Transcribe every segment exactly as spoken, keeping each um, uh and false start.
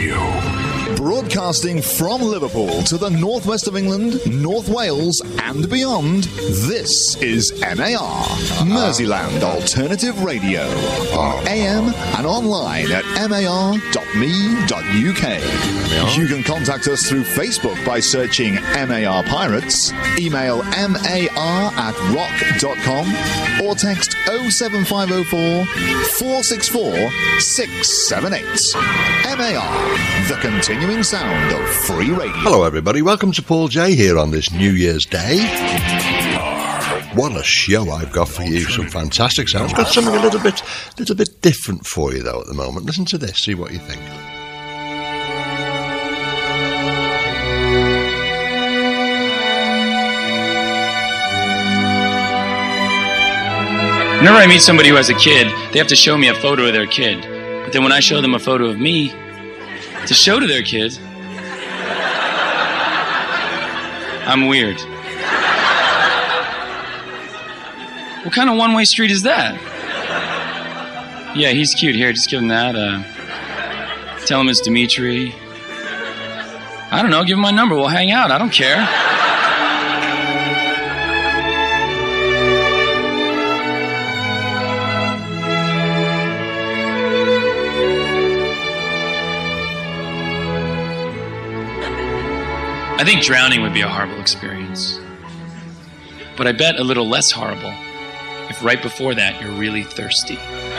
Radio. Broadcasting from Liverpool to the northwest of England, North Wales, and beyond, this is M A R, Merseyland Alternative Radio, on A M and online at m a r dot m e dot u k. You can contact us through Facebook by searching M A R Pirates, email m a r at rock dot com, or text oh seven five oh four, four six four, six seven eight. M A R, the continuing sound of free radio. Hello everybody, welcome to Paul J here on this New Year's Day. What a show I've got for you, some fantastic sounds. I've got something a little bit little bit different for you though at the moment. Listen to this, see what you think. Whenever I meet somebody who has a kid, they have to show me a photo of their kid. But then when I show them a photo of me to show to their kids, I'm weird. What kind of one-way street is that? Yeah, he's cute. Here, just give him that. Uh, tell him it's Dimitri. I don't know, give him my number. We'll hang out. I don't care. I think drowning would be a horrible experience. But I bet a little less horrible if right before that you're really thirsty.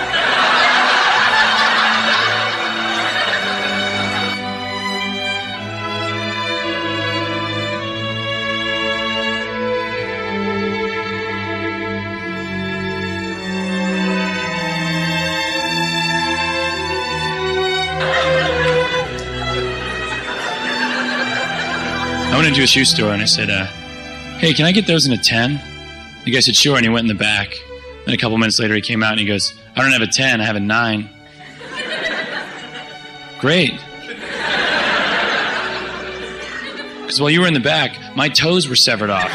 I went into a shoe store and I said, uh, hey, can I get those in a ten? The guy said, sure, and he went in the back. Then a couple minutes later he came out and he goes, I don't have a ten, I have a nine. Great. Because while you were in the back, my toes were severed off.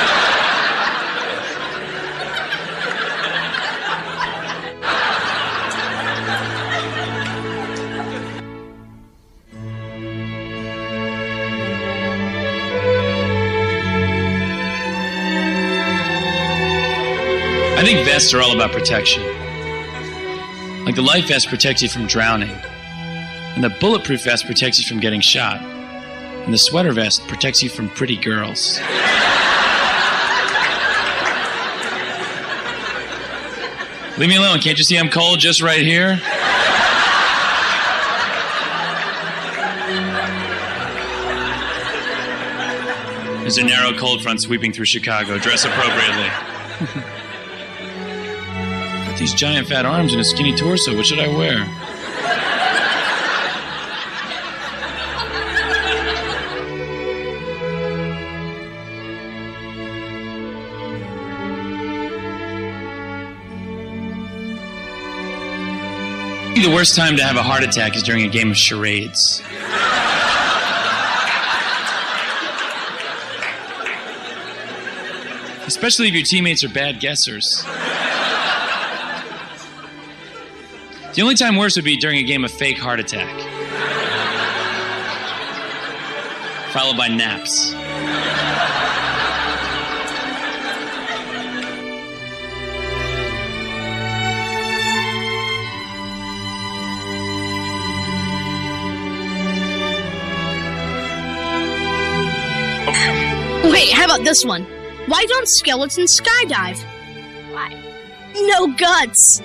I think vests are all about protection. Like the life vest protects you from drowning, and the bulletproof vest protects you from getting shot, and the sweater vest protects you from pretty girls. Leave me alone. Can't you see I'm cold just right here? There's a narrow cold front sweeping through Chicago. Dress appropriately. These giant fat arms and a skinny torso. What should I wear? The worst time to have a heart attack is during a game of charades. Especially if your teammates are bad guessers. The only time worse would be during a game of fake heart attack. Followed by naps. Wait, how about this one? Why don't skeletons skydive? Why? No guts.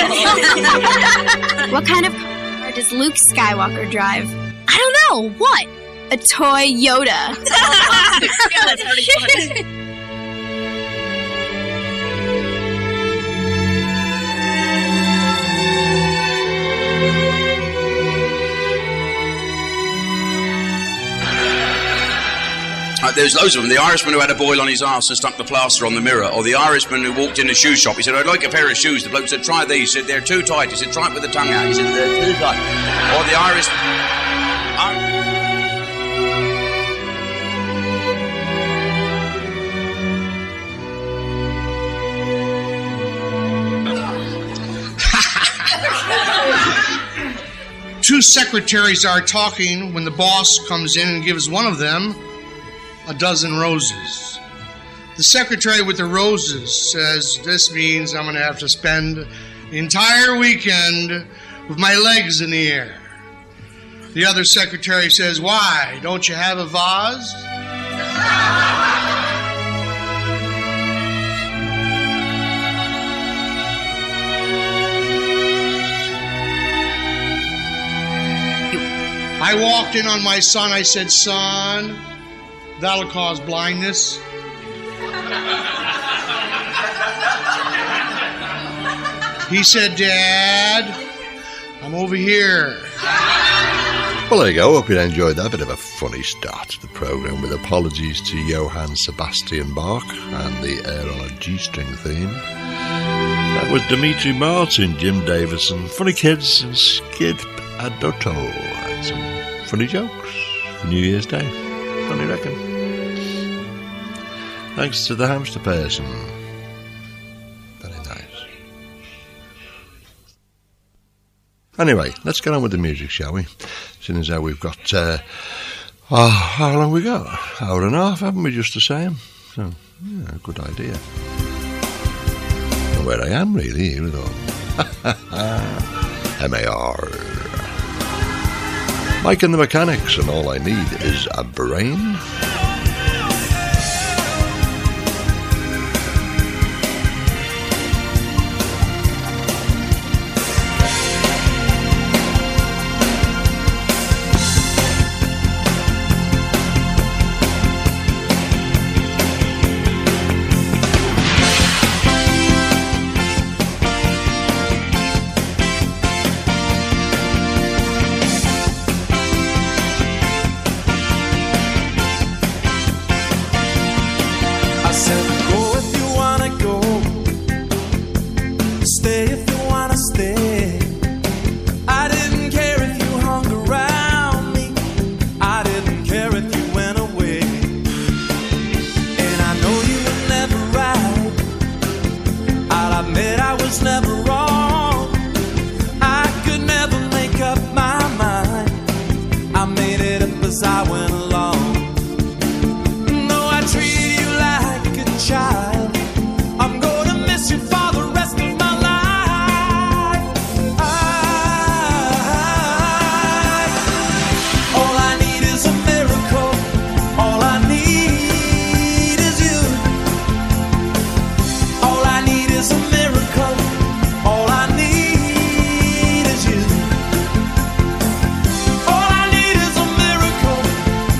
What kind of car does Luke Skywalker drive? I don't know. What? A toy Yoda. Yeah, that's pretty funny. Uh, there's loads of them. The Irishman who had a boil on his arse and stuck the plaster on the mirror. Or the Irishman who walked in a shoe shop. He said, I'd like a pair of shoes. The bloke said, try these. He said, they're too tight. He said, try it with the tongue out. He said, they're too tight. Or the Irish... Uh, To secretaries are talking when the boss comes in and gives one of them a dozen roses. The secretary with the roses says, "This means I'm going to have to spend the entire weekend with my legs in the air." The other secretary says, "Why? Don't you have a vase?" I walked in on my son. I said, "Son, that'll cause blindness." He said, "Dad, I'm over here." Well, there you go. Hope you enjoyed that. Bit of a funny start to the programme, with apologies to Johann Sebastian Bach and the Air on a G-string theme. That was Dimitri Martin, Jim Davison, Funny Kids and Skid Adotto. And some funny jokes for New Year's Day. Funny reckon. Thanks to the hamster person. Very nice. Anyway, let's get on with the music, shall we? Seeing as how we've got, uh, oh, how long we got? Hour and a half, haven't we, just the same? So, yeah, good idea. And where I am, really, here we go. M A R. Mike and the Mechanics, and all I need is a brain. All I need is a miracle.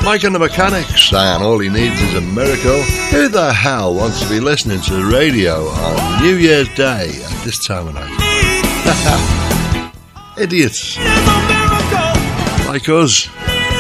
Mike and the Mechanics, and all he needs is a miracle. Who the hell wants to be listening to the radio on New Year's Day at this time of night? Idiots. Like us.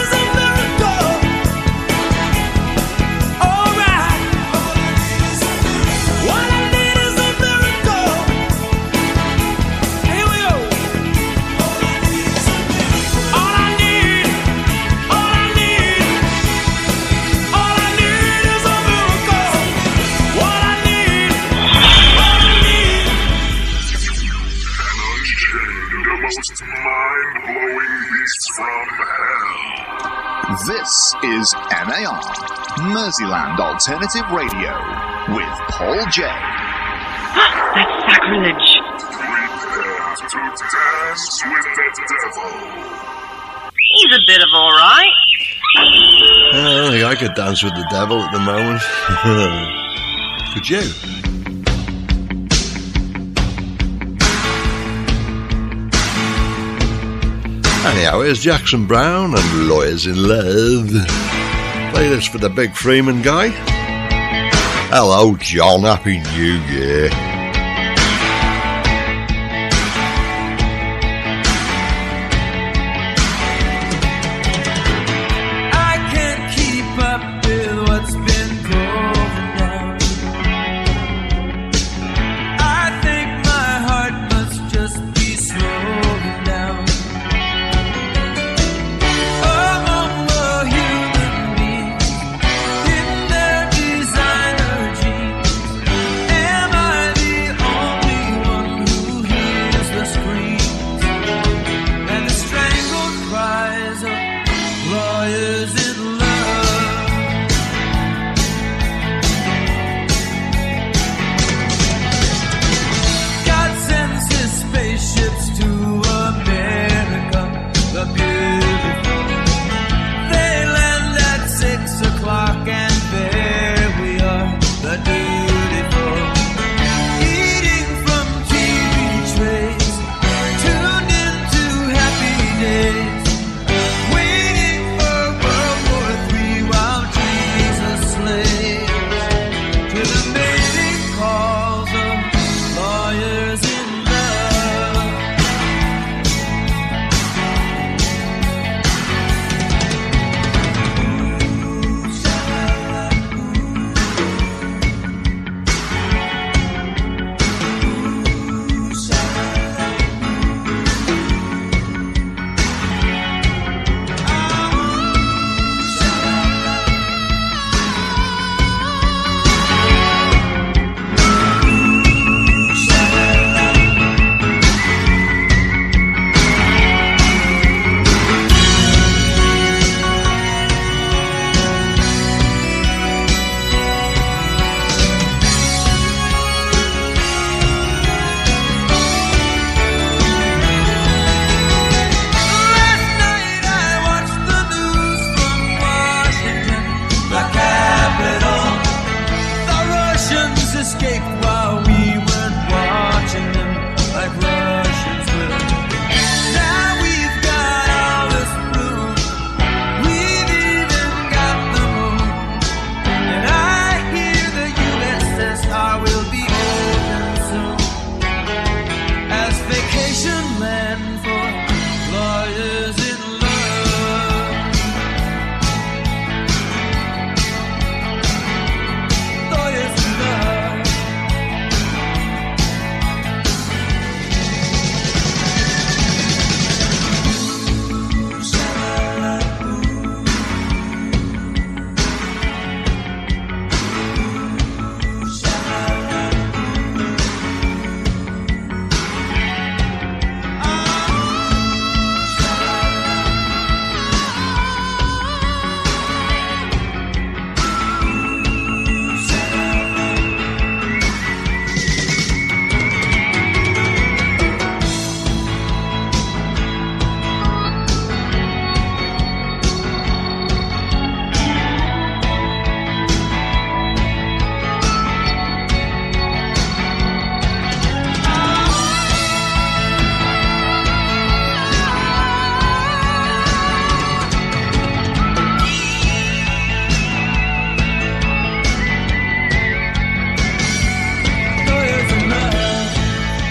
This is M A R, Merseyland Alternative Radio, with Paul J. That's sacrilege. Prepare to dance with the devil. He's a bit of all right. I don't think I could dance with the devil at the moment. Could you? Anyhow, here's Jackson Browne and Lawyers in Love. Play this for the big Freeman guy. Hello, John. Happy New Year. Am I the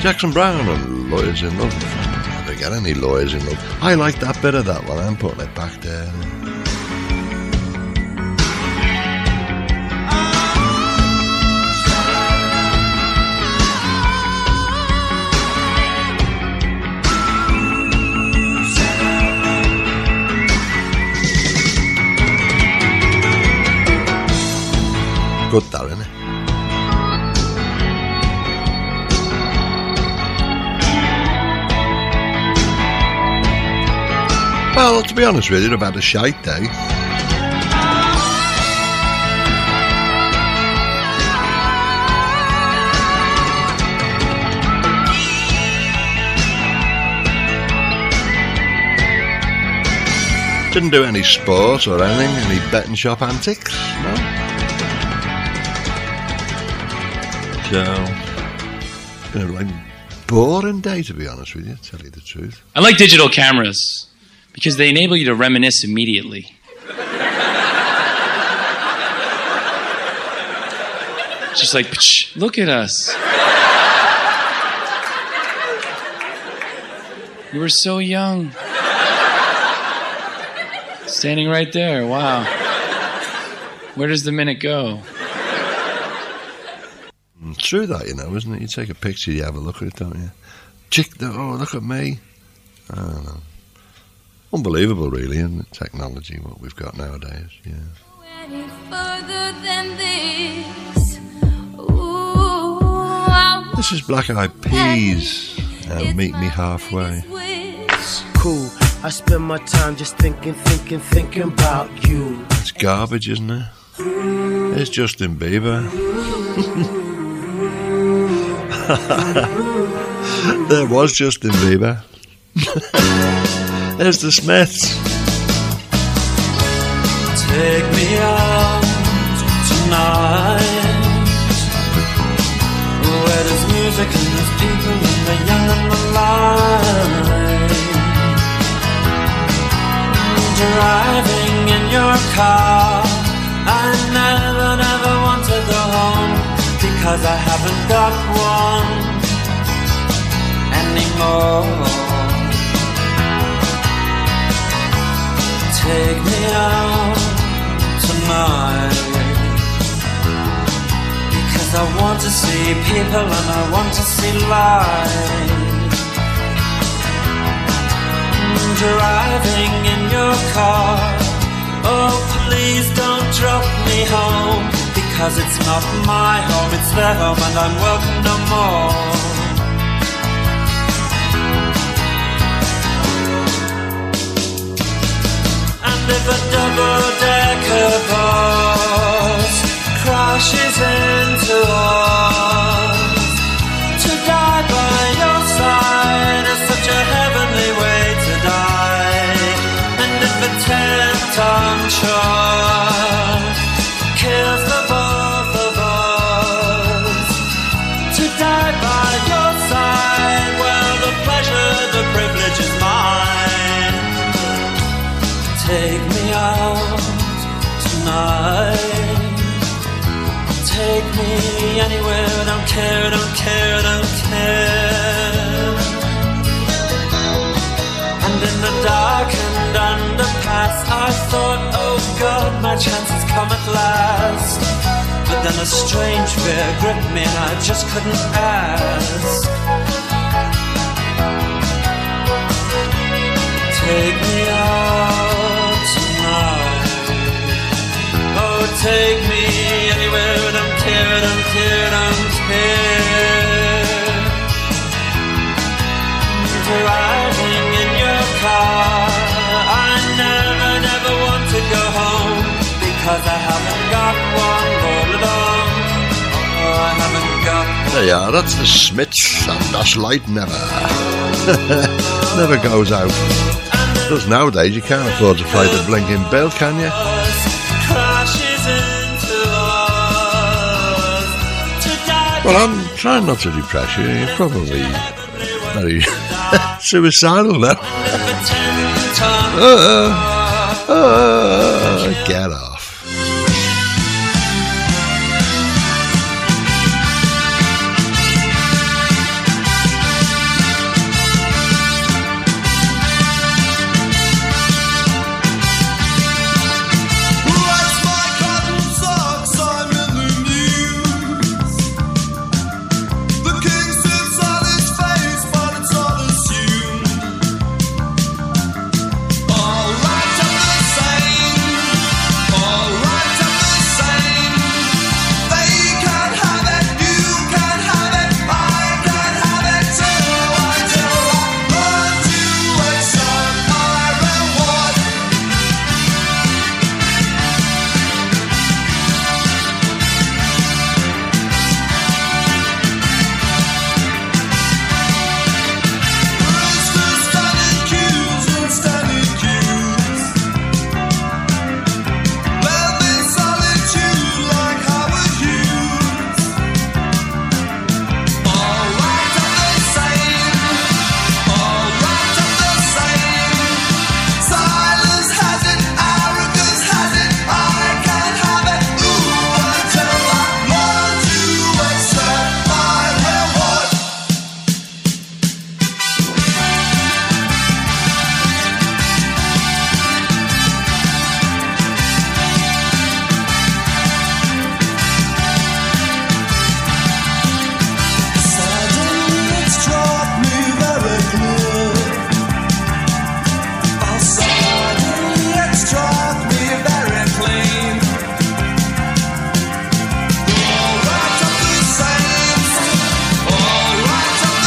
Jackson Brown and Lawyers in Love. Never get any Lawyers in Love. I like that bit of that one. I'm putting it back there. Good that, isn't it? Well, to be honest with you, I've had a shite day. Didn't do any sport or anything, any betting shop antics, no. So, it's been a like boring day, to be honest with you, to tell you the truth. I like digital cameras because they enable you to reminisce immediately. It's just like, look at us. You were so young. Standing right there, wow. Where does the minute go? It's true that, you know, isn't it? You take a picture, you have a look at it, don't you? Chick, oh, look at me. I don't know. Unbelievable, really, isn't it? Technology, what we've got nowadays, yeah. Any further than this. Ooh, this is Black Eyed Peas. Uh, meet me halfway. Cool. I spend my time just thinking, thinking, thinking about you. It's garbage, isn't it? It's Justin Bieber. There was Justin Bieber. There's the Smiths. Take me out tonight, where there's music and there's people and the young and the light. Driving in your car, I never, never want to go home, because I haven't got one anymore. Take me out tonight, because I want to see people and I want to see life. Driving in your car, oh please don't drop me home, because it's not my home, it's their home and I'm welcome no more. And if a double-decker bus crashes into us, to die by your side is such a heavenly way to die. And if a ten-ton truck kills the both of us, to die by your side, well, the pleasure, the privilege is mine. Take me out tonight, take me anywhere, don't care, don't care, don't care. And in the darkened underpass, I thought, oh God, my chance has come at last. But then a strange fear gripped me and I just couldn't ask. Take me out tonight, oh take me anywhere, don't care, don't care, don't care. Driving in your car, I never, never want to go home, because I haven't got one all along. Oh, I haven't got one. There you are, that's the Smiths, and Das Light Never. Never goes out. Because nowadays you can't afford to fight a blinking bill, can you? Well, I'm trying not to depress you. You're probably very suicidal now. uh, uh, get off.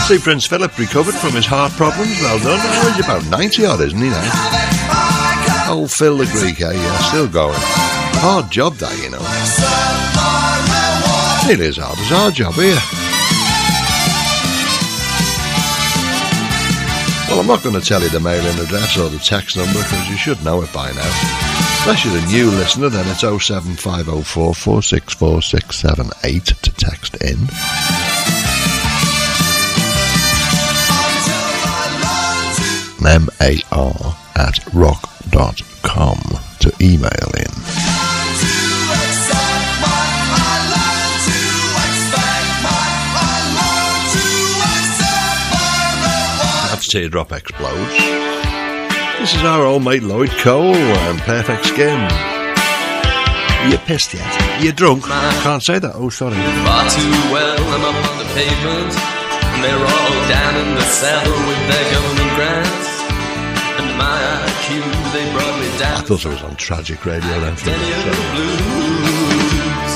See Prince Philip recovered from his heart problems. Well done. Oh, he's about ninety odd, isn't he now? Oh, Phil the Greek, eh? Yeah, still going. Hard job, that, you know. It is hard as our job here. Well, I'm not going to tell you the mailing address or the text number because you should know it by now. Unless you're a new listener, then it's oh seven five oh four, four six four, six seven eight to text in. M A R at rock dot com to email in. That's Teardrop Explodes. This is our old mate Lloyd Cole and Perfect Skin. Are you pissed yet? Are you drunk? Can't say that. Oh, sorry. Far too well, I'm up on the pavement, and they're all down in the cellar with their government grants. And my I Q, they brought me down. I thought it was on Tragic Radio then. For Any of the blues.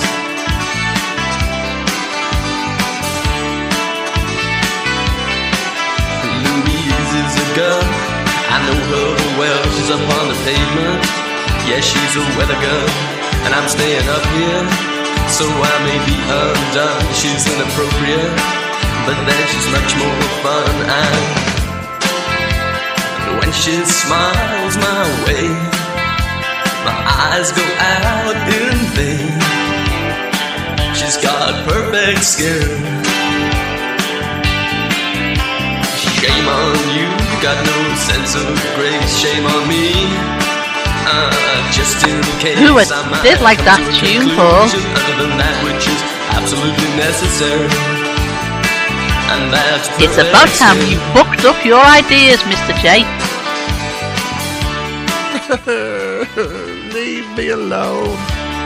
Louise is a girl, I know her well. She's up on the pavement. Yeah, she's a weather girl, and I'm staying up here, so I may be undone. She's inappropriate, but then she's much more fun. And when she smiles my way, my eyes go out in vain. She's got perfect skin. Shame on you, you got no sense of grace. Shame on me, uh, just in case. Who would did like that tune, Paul? Other than that which is absolutely necessary. And that's it's about time you booked up your ideas, Mister J. Leave me alone.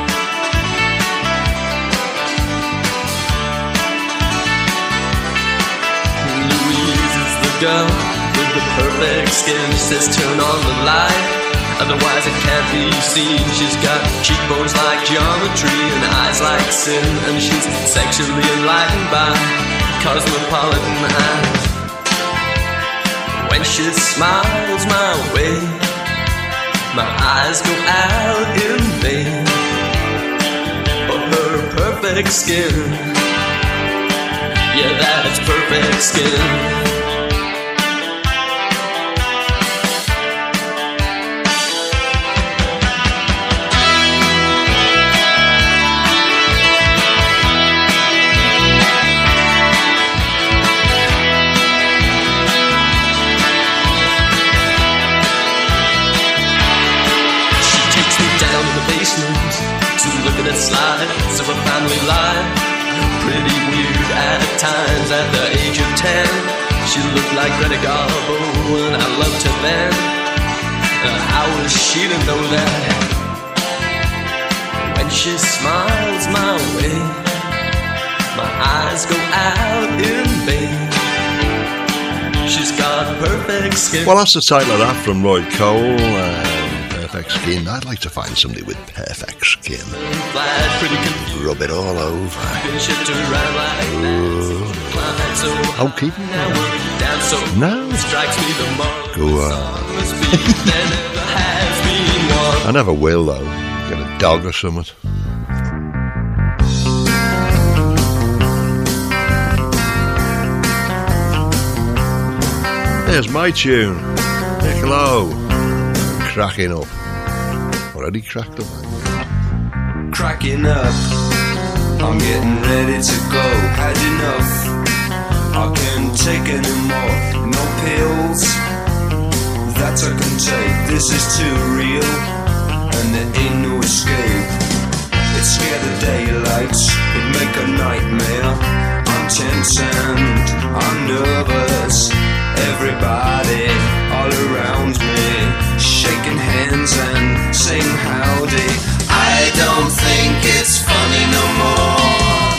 Louise is the girl with the perfect skin. She says turn on the light, otherwise it can't be seen. She's got cheekbones like geometry and eyes like sin, and she's sexually enlightened by cosmopolitan eyes. When she smiles my way, my eyes go out in vain. For her perfect skin, yeah, that's perfect skin. To look at the slides of a family life. Pretty weird at times at the age of ten. She looked like Greta Garbo and I loved her then. Uh, how was she to know that? When she smiles my way, my eyes go out in vain. She's got perfect skin. Well, that's the title of that from Lloyd Cole. Uh, Perfect skin. I'd like to find somebody with perfect skin. Rub it all over. Ooh. Oh, keep it down. No. Go on. I never will, though. Get a dog or something. There's my tune. Niccolo. Cracking up. Already cracked up. Cracking up. I'm getting ready to go. Had enough. I can't take any more. No pills that I can take. This is too real, and there ain't no escape. It scared the daylight. It make a nightmare. I'm tense and I'm nervous. Everybody all around me shaking hands and saying howdy. I don't think it's funny no more.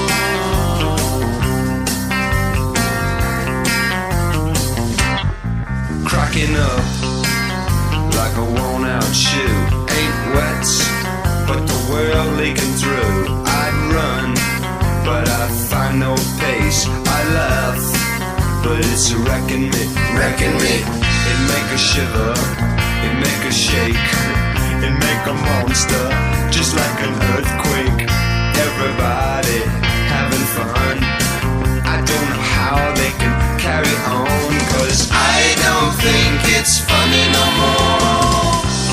Cracking up like a worn out shoe. Ain't wet, but the world leaking through. I'd run, but I find no pace. I laugh, but it's wrecking me, wrecking me. It make a shiver, it make a shake, it make a monster, just like an earthquake. Everybody having fun. I don't know how they can carry on, 'cause I don't think it's funny no more.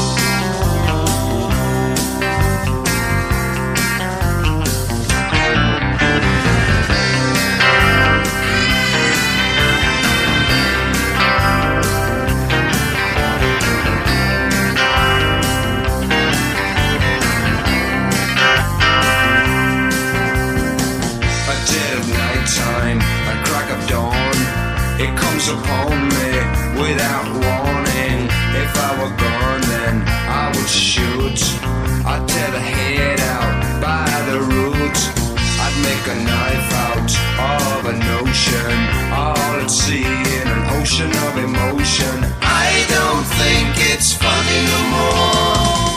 It comes upon me without warning. If I were gone, then I would shoot. I'd tear the head out by the root. I'd make a knife out of an ocean, all at sea in an ocean of emotion. I don't think it's funny no more.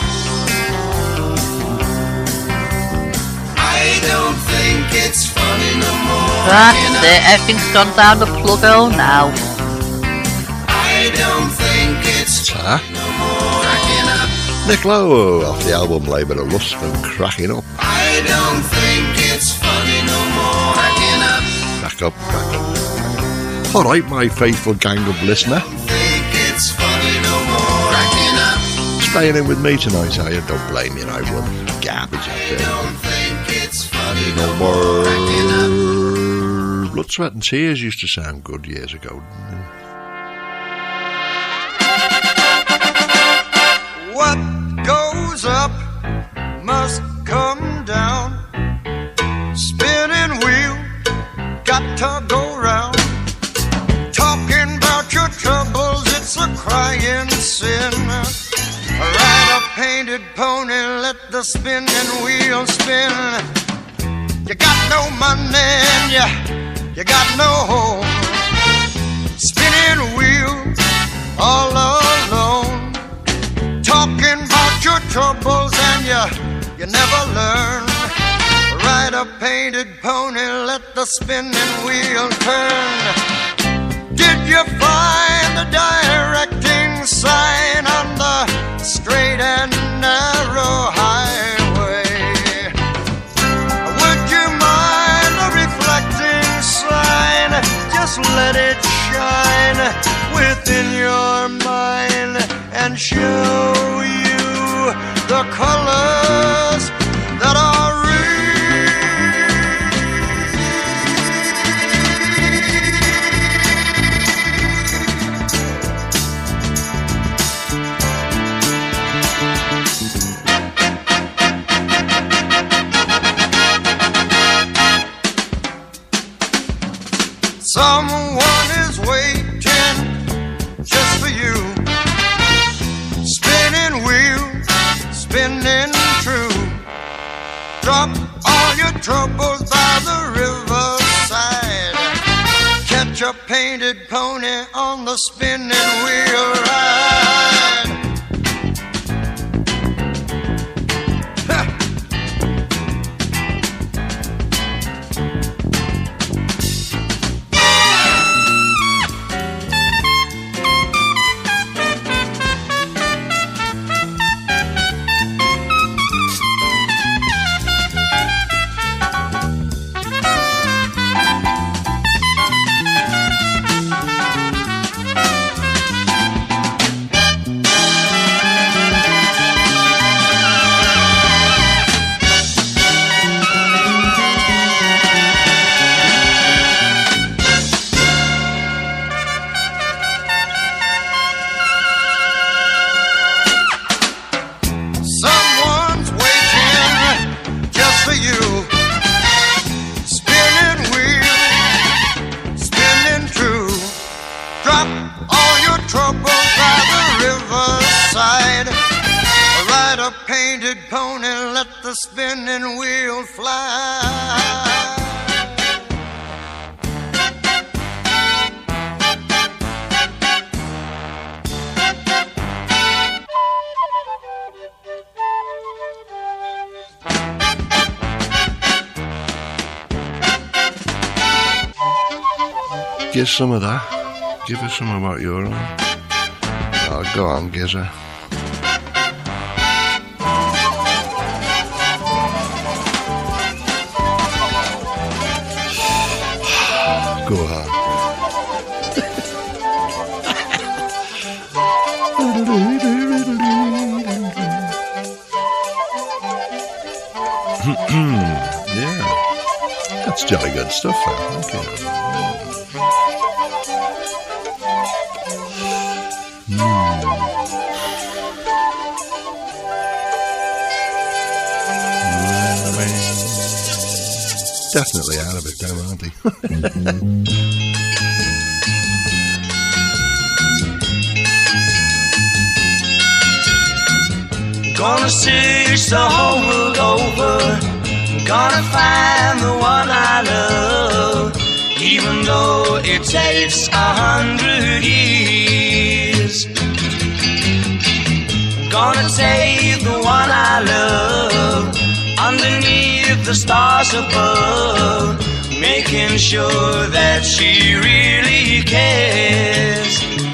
I don't think it's funny no more. That's it, everything's gone down the plug hole now. I don't think it's Huh? no more. Cracking up. Nick Lowe off the album Labour of Lust and Cracking Up. I don't think it's funny no more. Cracking up. Crack up, crack up. Alright, my faithful gang of listener. Think it's funny no more. Cracking up. Staying in with me tonight, are you? Don't blame me, I will. Garbage out there. Don't think it's funny No no more. Cracking up. more. Blood, Sweat and Tears used to sound good years ago. What goes up must come down. Spinning wheel, got to go round. Talking about your troubles, it's a crying sin. Ride a painted pony, let the spinning wheel spin. You got no money and you, you got no home. Spinning wheel, all alone. Talking about your troubles and you, you never learn. Ride a painted pony, let the spinning wheel turn. Did you find the directing sign on the straight and narrow highway? Would you mind the reflecting sign? Just let it shine within your mind and show you the colors that are real. Someone is waiting just for you. Spinning wheel, spinning true. Drop all your troubles by the riverside. Catch a painted pony on the spinning wheel ride. Ha! Someone's waiting just for you. Spinning wheel, spinning true. Drop all your troubles by the riverside. Ride a painted pony, let the spinning wheel fly. Give some of that. Give us some of what you're on. Oh, go on, Gizzer. Go on. Yeah, that's jolly good stuff, man. Okay. Mm. Definitely out of it, though, aren't they? Gonna search the whole world over, gonna find the one I love, even though it takes a hundred years. Gonna take the one I love underneath the stars above, making sure that she really cares.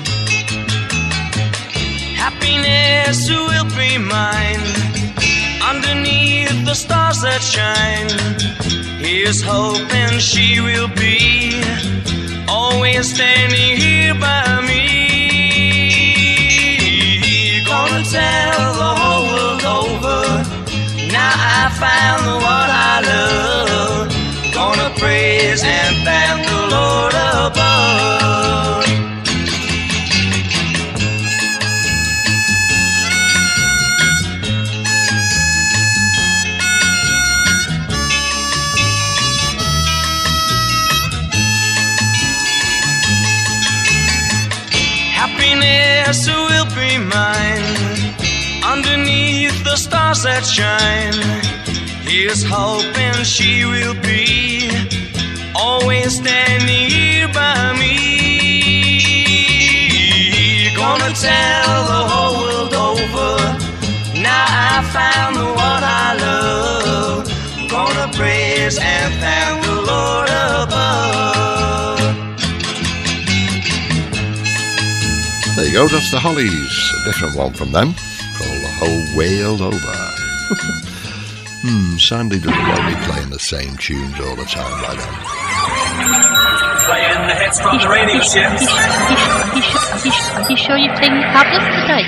Happiness will be mine underneath the stars that shine. Here's hoping she will be always standing here by me. Gonna tell the whole world over, now I found the one I love. Gonna praise and thank the Lord above. Happiness will be mine underneath the stars that shine. Here's hoping she will be always standing here by me. Gonna tell the whole world over, now I found the one I love. Gonna praise and thank the Lord above. There you go, that's the Hollies. A different one from them, called The Whole World Over. Hmm, Sandy doesn't like me playing the same tunes all the time like that. Playing the hits from the radio ships. Are you sure you've taken the tablets today?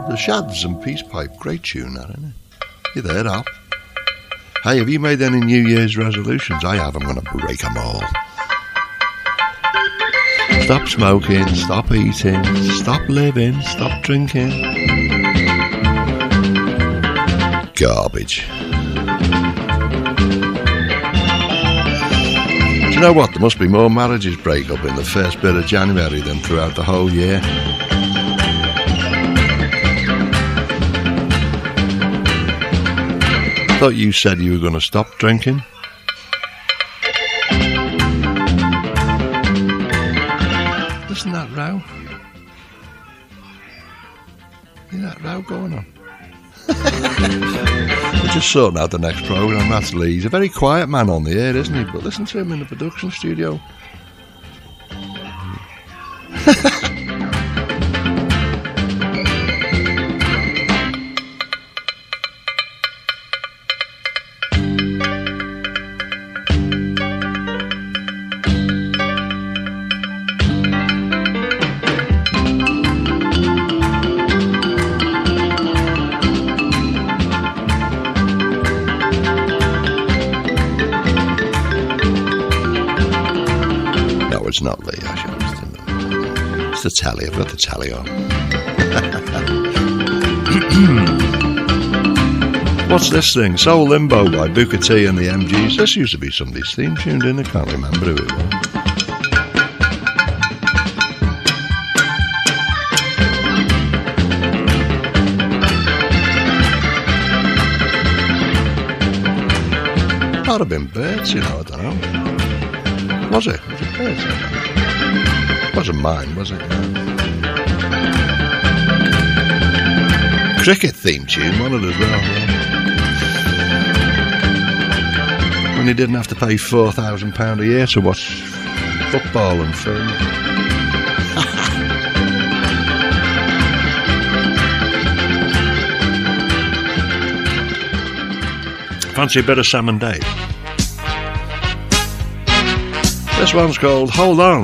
The Shads and Peace Pipe. Great tune, that, isn't it? You there, Al? Hey, have you made any New Year's resolutions? I have. I'm going to break them all. Stop smoking, stop eating, stop living, stop drinking. Garbage. Do you know what? There must be more marriages break up in the first bit of January than throughout the whole year. I thought you said you were going to stop drinking. Listen to that row. Hear that row going on? We're just sorting out the next programme. That's Lee. He's a very quiet man on the air, isn't he? But listen to him in the production studio. It's not Lee, I should understand. It's the tally. I've got the tally on. What's this thing? Soul Limbo by Booker T and the M Gs. This used to be somebody's theme tuned in. I can't remember who it was. Might have been Birds, you know, I don't know. Was it? Was it Birds? It wasn't mine, was it? No. Cricket theme tune, wasn't it as well? Yeah. When you didn't have to pay four thousand pounds a year to watch football and film. Fancy a bit of Sam and Dave? This one's called Hold On.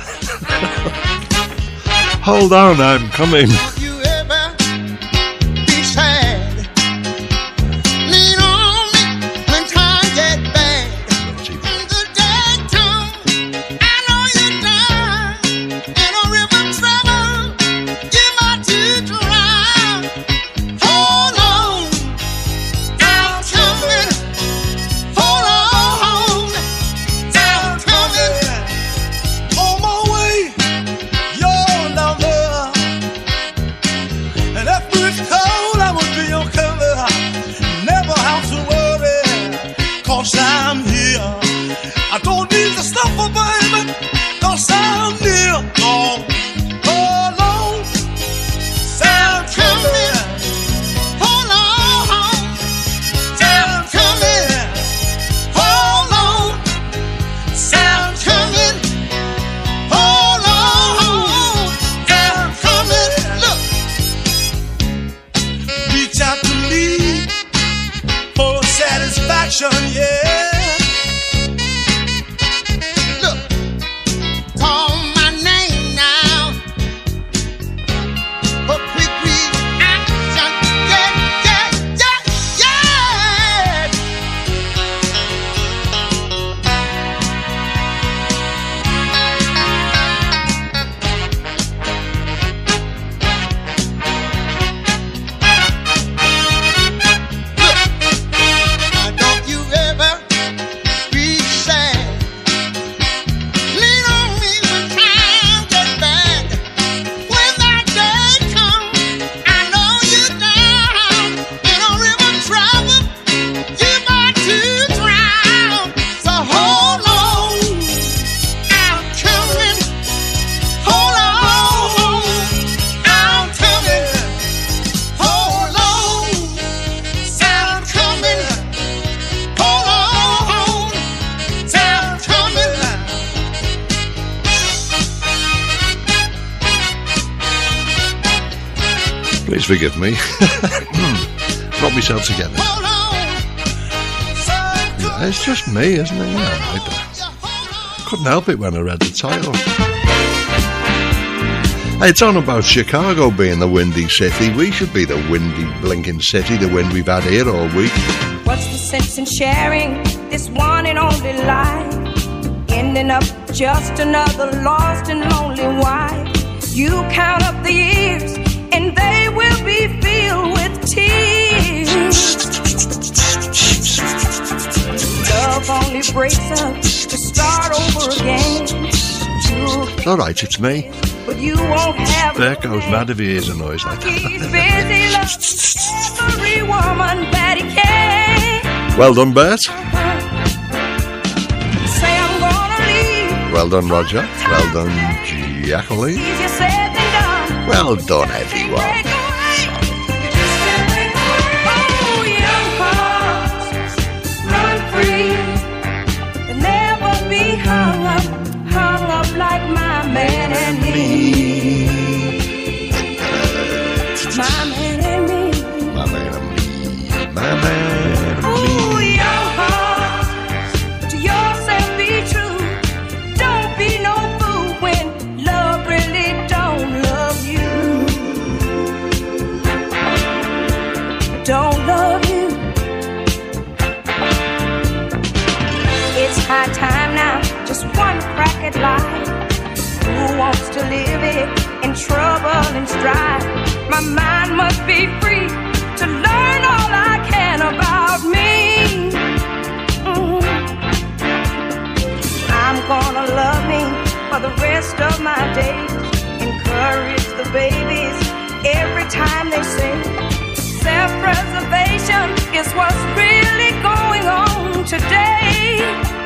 Hold on, I'm coming. Don't you ever be sad. Lean on me when times get bad. When the day comes, I know you're down. In a river trouble, you might to drown. Hold on, I'm coming. Hold on, I'm coming. On my way, your number. And if it's cold, I will be your cover. Never have to worry, cause I'm here. I don't need to stop for baby, cause I'm near. Oh, hold on, I'm coming. Hold on, I'm coming. Hold on, I'm coming. Hold on, I'm coming. Look, reach out to me for satisfaction, yeah. Look, call my name now for quick reaction, yeah, yeah, yeah, yeah. Now don't you ever be sad. Lean on me when times get bad. When that day comes, I know you're down. In a river trouble, you might to drown. So hold on, I'm coming. Hold on, I'm coming. Hold on, I'm coming. Hold on, I'm coming. Please forgive me. Got myself together. Yeah, it's just me, isn't it? Yeah, I couldn't help it when I read the title. It's on about Chicago being the windy city. We should be the windy blinking city, the wind we've had here all week. What's the sense in sharing this one and only life? Ending up just another lost and lonely wife. You count up the years and they will be filled with tears. Love only breaks up to start over again. It's alright, it's me. But you won't have Bert goes mad if he hears a noise like He's busy loving every woman that he can. Well done, Bert. Say I'm gonna leave. Well done, Roger. Well done, Jacqueline. Easier said than done. Well done, everyone. Oh, young hearts, run free. They'll never be hung up, hung up like my man and me. My man and me. My man and me. My man and me. Ooh, young heart, to yourself be true. Don't be no fool when love really don't love you. Don't love you. It's high time now, just one crack at life. Who wants to live it in trouble and strife? My mind must be free to learn all I can about me. Mm-hmm. I'm gonna love me for the rest of my days. Encourage the babies every time they sing. Self-preservation is what's really going on today.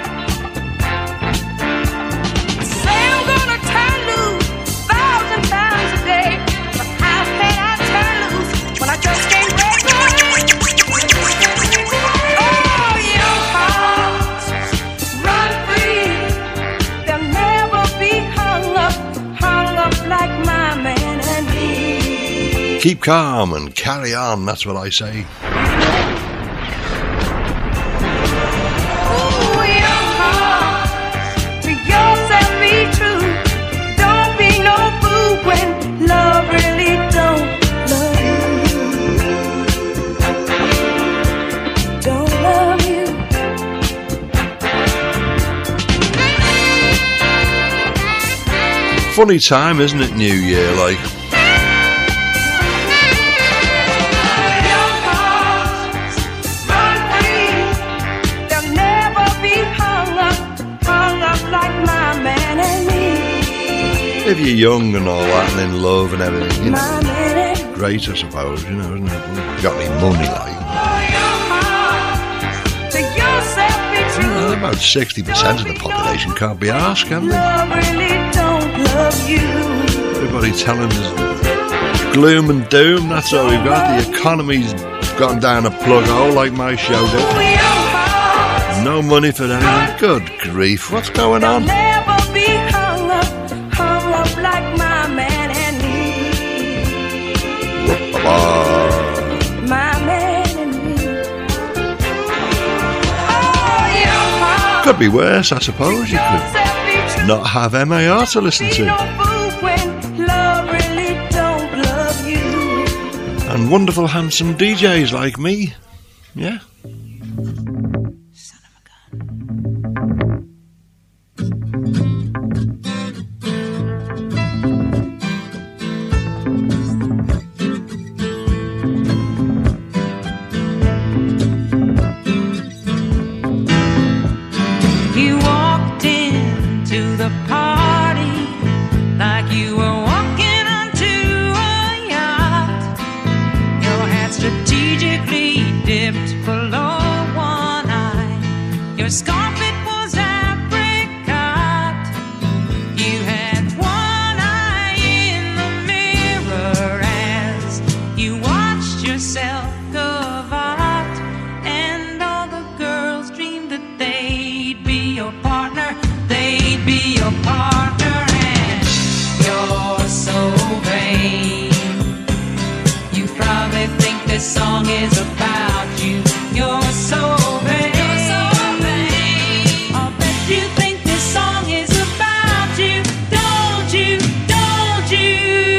Say I'm gonna turn loose a thousand times a day, but how can I turn loose when I just can't break away? Oh, young hearts, run free. They'll never be hung up, hung up like my man and me. Keep calm and carry on, that's what I say. Ooh, young heart, to yourself be true. Don't be no fool when love really don't love you. Don't love you. Funny time, isn't it, New Year, like? Young hearts, run free. They'll never be hung up, hung up like my man and me. If you're young and all that and in love and everything, you My know, man and great, I suppose, you know, isn't it? Got any money, like? young heart, to yourself be Well, true. about sixty percent of the population can't be arsed, can they? Love really don't love you. Everybody telling us gloom and doom, that's all we've got. The economy's gone down a plug hole like my show did. No money for anything. Good grief, what's going on? Never be hung up, hung up like my man and me. Bye-bye. My man and me. Oh, young heart, Could be worse, I suppose. You could not have M A R to listen no to. fool when love really don't love you. And wonderful, handsome D Js like me. Yeah. You walked into the party like you were walking onto a yacht. Your hat strategically dipped below one eye. Your scarf, it was apricot. You had one eye in the mirror as you watched yourself covet, and all the girls dreamed that they'd be your partner, they'd be your partner, and you're so vain. You probably think this song is about you. You're so vain. You're so vain. I bet you think this song is about you. Don't you? Don't you?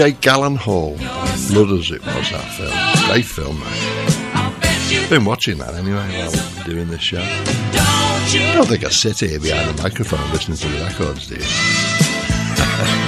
Jake Gyllenhaal. Blood as it was, that film. Great film, mate. Been watching that anyway while doing this show. I don't think I sit here behind the microphone listening to the records, do you?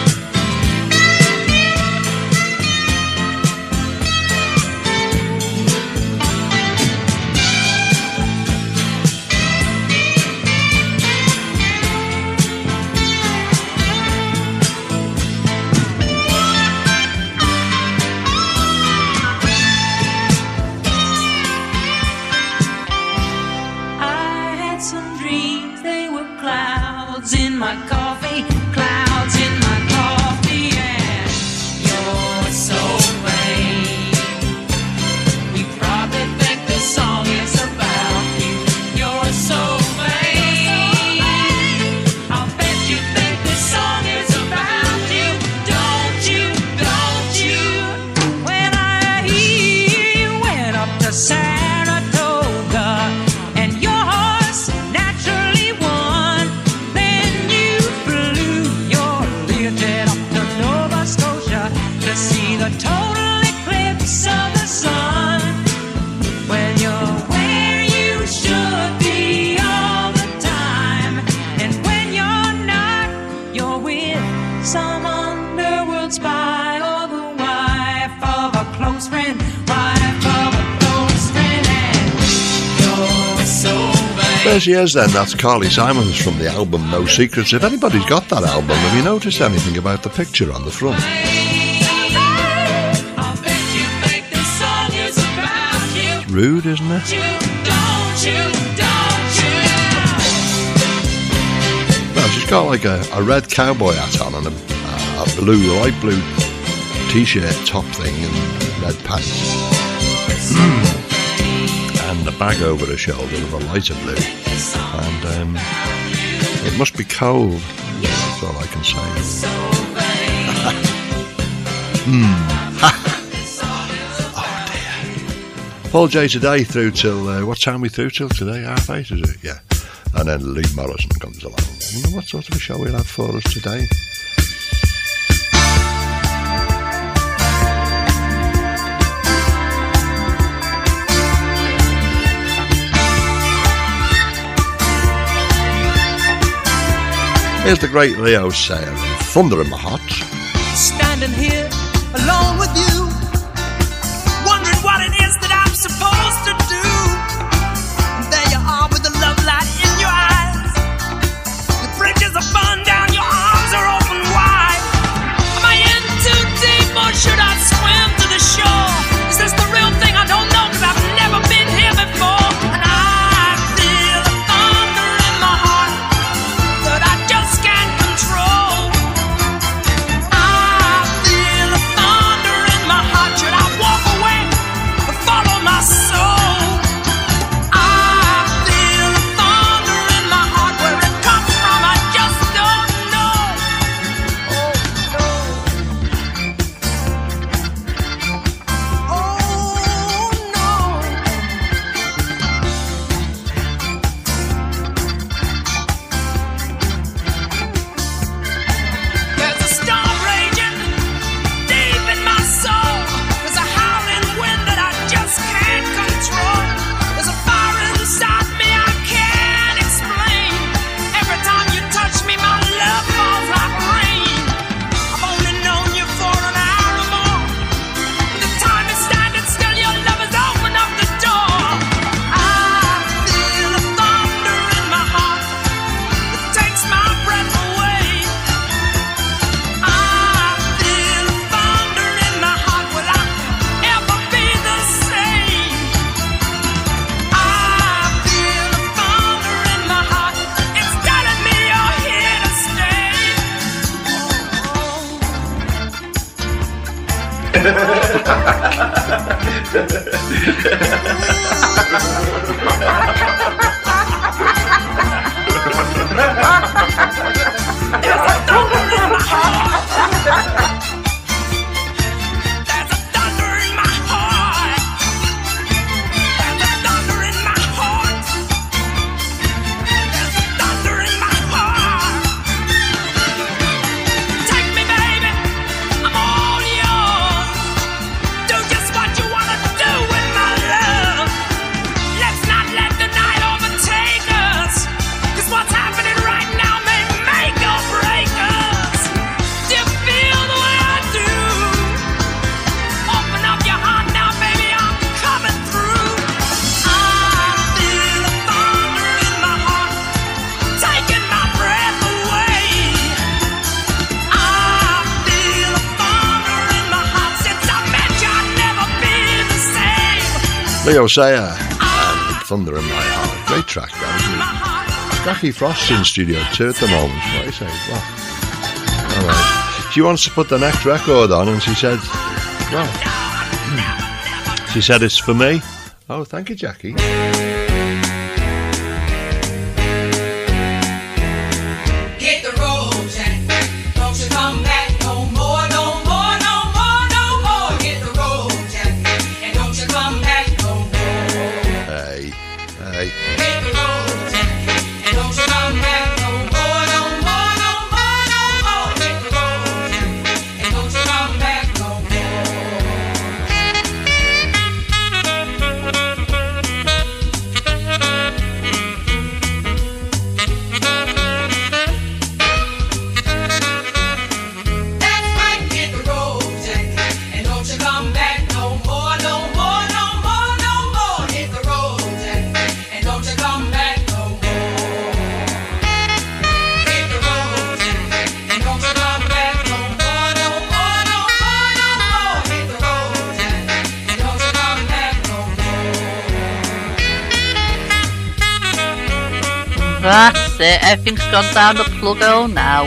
There she is then, that's Carly Simons from the album No Secrets. If anybody's got that album, have you noticed anything about the picture on the front? It's rude, isn't it? Well, she's got like a, a red cowboy hat on and a, a blue, light blue t-shirt top thing and red pants. Mm. And a bag over her shoulder of a lighter blue. And um, it must be cold. That's all I can say. mm. Oh dear. Paul J today through till uh, what time are we through till today? Half eight, is it? Yeah. And then Lee Morrison comes along. I wonder what sort of a show we'll have for us today. Here's the great Leo saying, thunder in my heart. Standing here alone with you, wondering what it is that I'm supposed to do. And there you are with the love light in your eyes. The bridges are burned down, your arms are open wide. Am I in too deep or should I swim to the shore? Is this the real thing? I don't know, 'cause I've never been here before. And I feel the thunder in my heart that I just can't control. I feel the thunder in my heart. Should I walk away or follow my soul? I feel the thunder in my heart. Where it comes from, I just don't know. Oh no. There's a storm raging deep in my soul. There's a howling wind that I just can't control. There's a fire inside me I can't explain. Every time you touch me, my love falls like rain. I've only known you for an hour or more. The time is standing still, your love has opened up the door. I feel the thunder in my heart. It takes my breath away. I feel the thunder in my heart. Will I ever be the same? I feel the thunder in my heart. It's telling me you're here to stay. There's a thunder in my heart. There's a thunder in my heart. There's a thunder in my heart. There's a thunder in my heart. Take me, baby. I'm all yours. Leo Sayer and Thunder in My Heart. Great track, that, isn't it? Jackie Frost's in Studio two at the moment. What do you say? Well, all right. She wants to put the next record on, and she said, well, she said it's for me. Oh, thank you, Jackie. That's it, everything's gone down the plug hole now.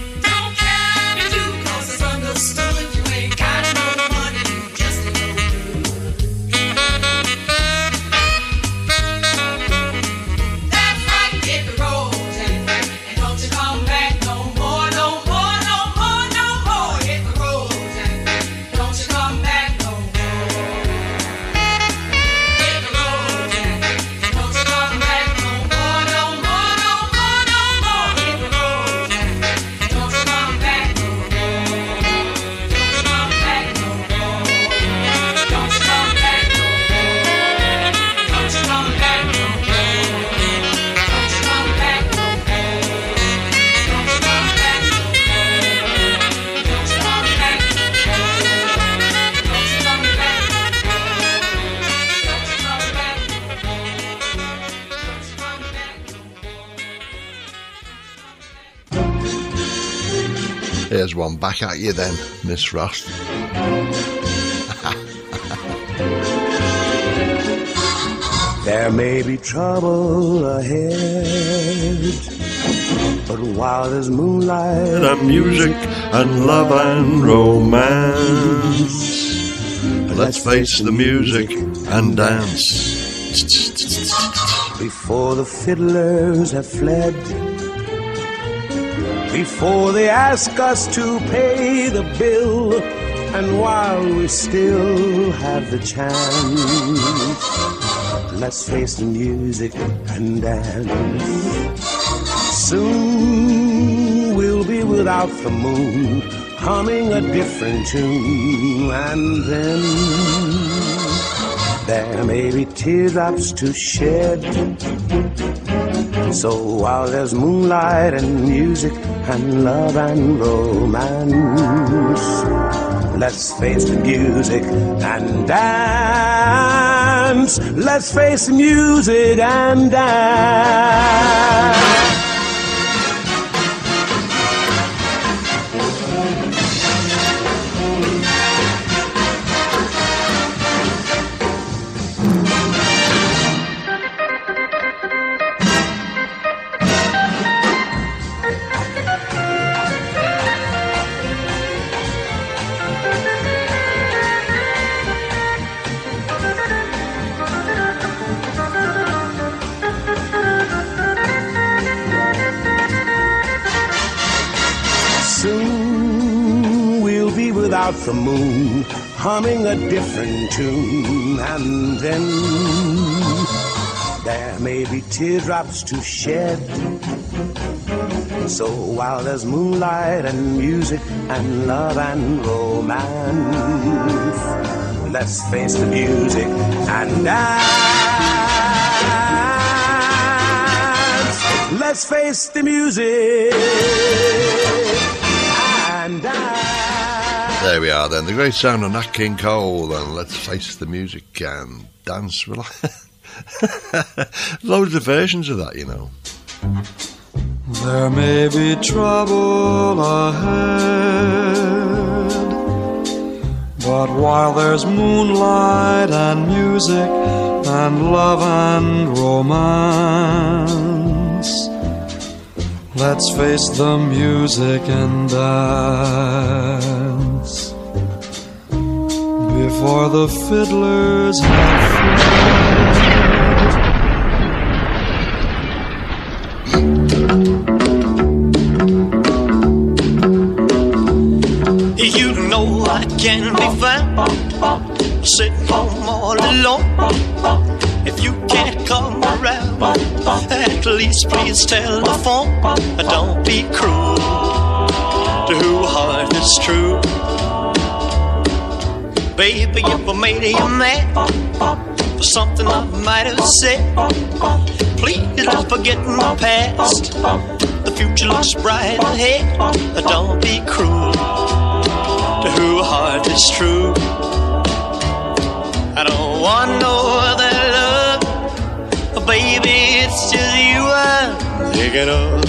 Here's one back at you then, Miss Frost. There may be trouble ahead, but while there's moonlight and music and love and romance, let's face the music and dance. Before the fiddlers have fled, before they ask us to pay the bill, and while we still have the chance, let's face the music and dance. Soon we'll be without the moon, humming a different tune, and then there may be teardrops to shed. So while there's moonlight and music and love and romance, let's face the music and dance. Let's face the music and dance. The moon, humming a different tune, and then there may be teardrops to shed. So while there's moonlight and music and love and romance, let's face the music and dance. Let's face the music and dance. There we are then, the great sound of Nat King Cole, and let's face the music and dance. Loads of versions of that, you know. There may be trouble ahead, But while there's moonlight and music and love and romance, let's face the music and dance before the fiddlers have You know I can be found sitting home all alone. If you can't come around, at least please telephone. Don't be cruel to who heart is true. Baby, if I made you mad for something I might have said, please don't forget my past. The future looks bright ahead. Don't be cruel to who heart is true. I don't want no other love, baby, it's just you I'm thinking of.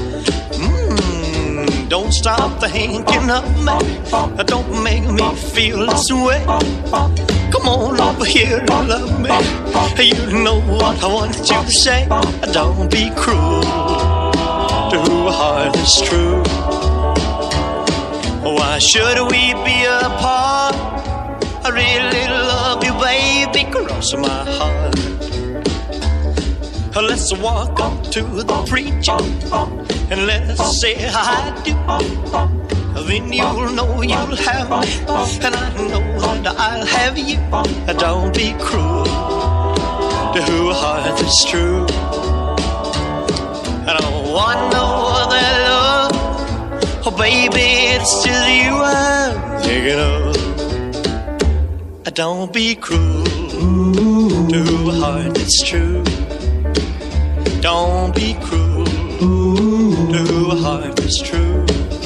Mm, don't stop thinking of me, don't make me feel this way. Come on over here and love me. You know what I want you to say. Don't be cruel to who heart is true. Why should we be apart? I really love you, baby, cross my heart. Let's walk up to the preacher and let's say I do. Then you'll know you'll have me, and I know that I'll have you. Don't be cruel to who heart is true. I don't want no other love, oh baby, it's just you I'm thinking of. Don't be cruel to who heart is true. Don't be cruel to who heart is true.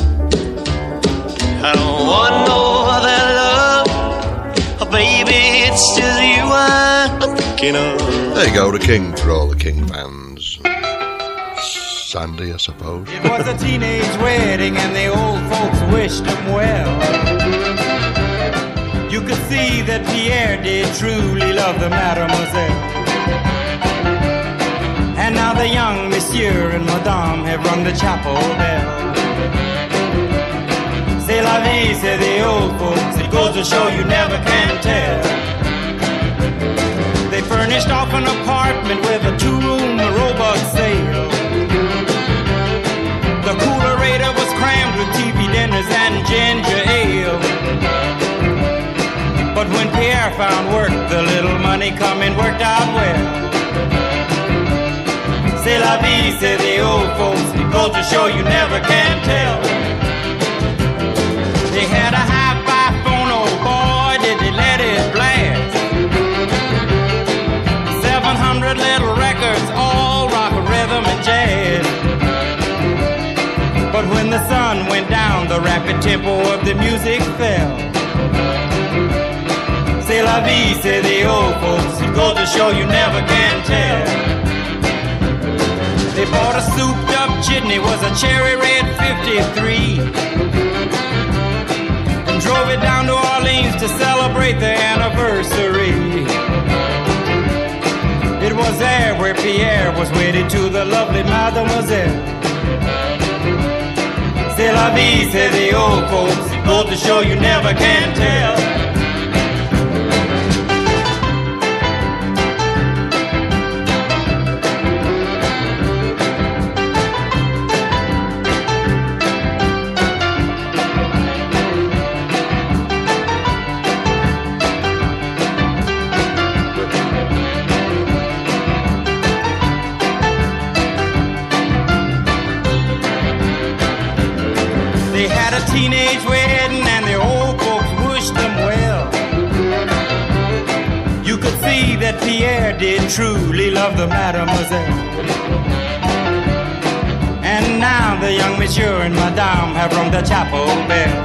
I don't want no other love, oh baby, it's just you I'm thinking of. There you go, the King for all the King fans. Sandy, I suppose. It was a teenage wedding and the old folks wished him well. You could see that Pierre did truly love the mademoiselle. And now the young monsieur and madame have rung the chapel bell. C'est la vie, say the old folks, it goes to show you never can tell. They furnished off an apartment with a two-room robot sale. The coolerator was crammed with T V dinners and ginger ale. But when Pierre found work, the little money coming worked out well. C'est la vie, say the old folks, it goes to show you never can tell. They had a hi-fi phone, oh boy, did they let it blast. Seven hundred little records, all rock, rhythm, and jazz. But when the sun went down, the rapid tempo of the music fell. C'est la vie, say the old folks, it goes to show you never can tell. They bought a souped up jitney, was a cherry red fifty-three, and drove it down to Orleans to celebrate their anniversary. It was there where Pierre was wedded to the lovely mademoiselle. C'est la vie, say the old folks, it goes to show you never can tell. Teenage wedding and the old folks wished them well. You could see that Pierre did truly love the mademoiselle. And now the young monsieur and madame have rung the chapel bell.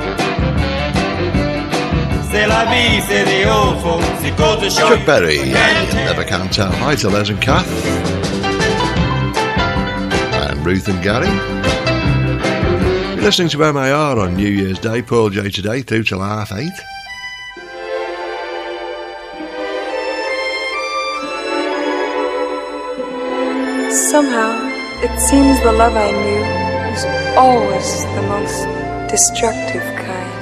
C'est la vie, say the old folks, it goes to show Chuck Berry, and Never Can Tell. Hi to Les and Kath. And Ruth and Gary. You're listening to M A R on New Year's Day, Paul J today, through till half eight. Somehow, it seems the love I knew was always the most destructive kind.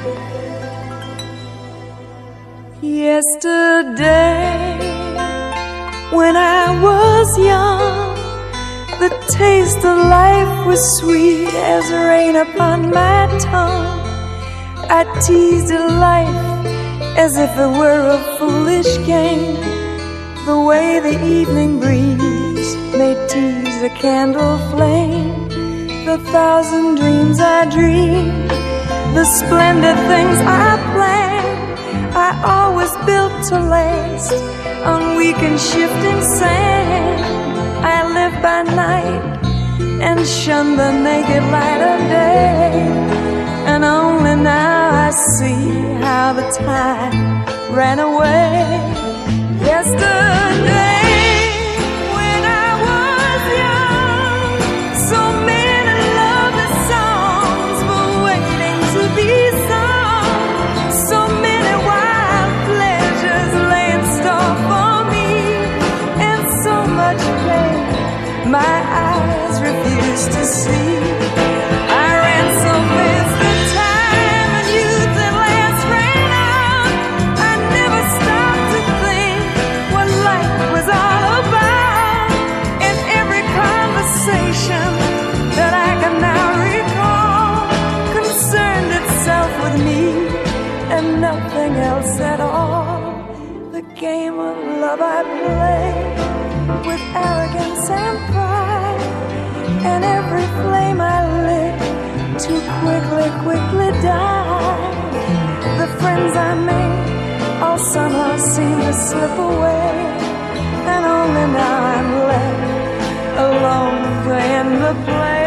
Yesterday, when I was young, the taste of life was sweet as rain upon my tongue. I teased life as if it were a foolish game, the way the evening breeze may tease a candle flame. The thousand dreams I dreamed, the splendid things I planned, I always built to last on weak and shifting sand. I lived by night and shunned the naked light of day, and only now I see how the time ran away. Yesterday, when I was young, so many lovely songs were waiting to be sung. So many wild pleasures lay in store for me, and so much pain my eyes refused to see. I ran so fast the time and youth at last ran out. I never stopped to think what life was all about. And every conversation that I can now recall concerned itself with me and nothing else at all. The game of love I played with arrogance and pride, and every flame I lit too quickly, quickly died. The friends I made all somehow seem to slip away, and only now I'm left alone playing the play.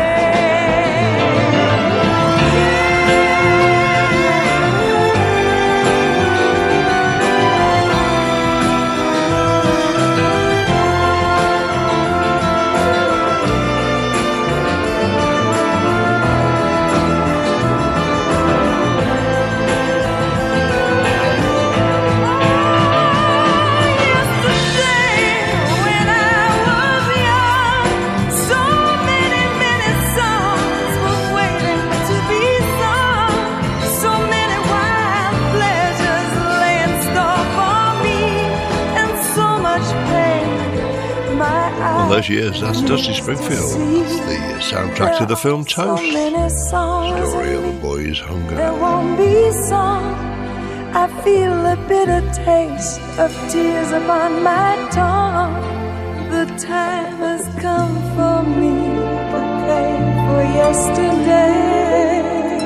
Those years, that's Dusty Springfield. That's the soundtrack to the film Toast. Story of a boy's hunger. There won't be song. I feel a bitter taste of tears upon my tongue. The time has come for me to pay for yesterday,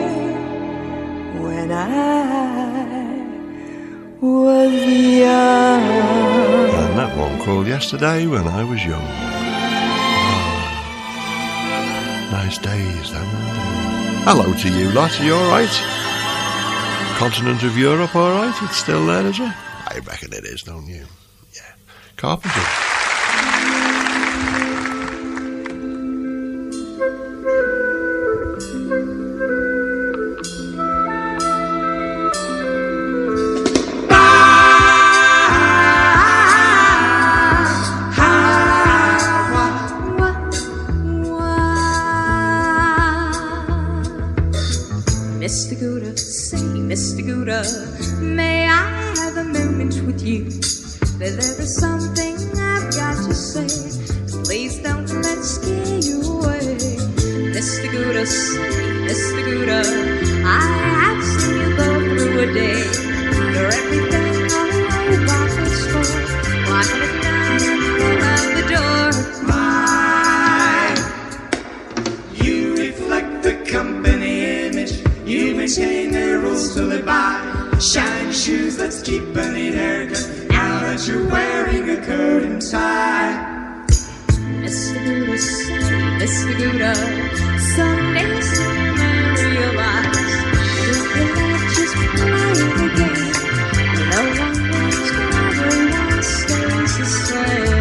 when I was young. And that one called Yesterday When I Was Young. Nice days, then. Hello to you lot, are you alright? Continent of Europe, alright? It's still there, is it? I reckon it is, don't you? Yeah. Carpenter. Mister Gouda, say, Mister Gouda, may I have a moment with you? There is something I've got to say. Please don't let it scare you away. Mister Gouda, say, Mister Gouda, I have seen you go through a day. You're everything a robot was for. Walk it down and out the door. My, you reflect the company image. You maintain their rules to live by. Shiny shoes, let's keep a neat haircut. Now that you're wearing a coat and tie. Mister Gouda, say, Mister Gouda, someday soon you may realize that your life just playing a game. No one knows why everyone stays the same.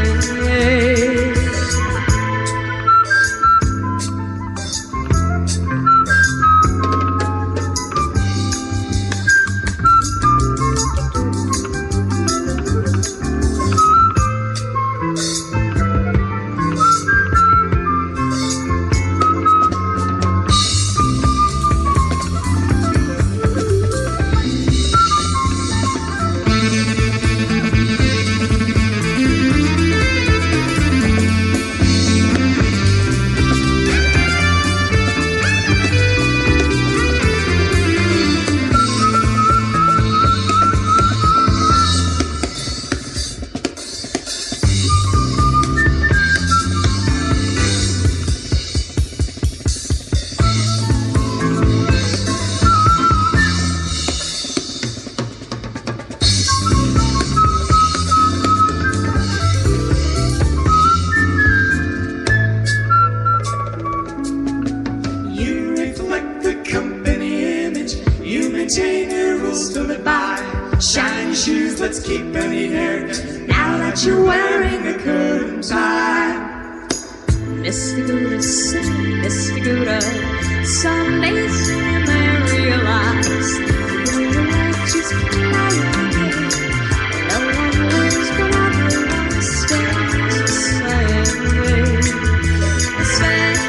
let's keep any hair. Now that you're wearing a coat and tie. Mister Gouda, say, Mister Gouda, someday soon I realize that your life just can't be. No one lives but everyone stays the same way. The same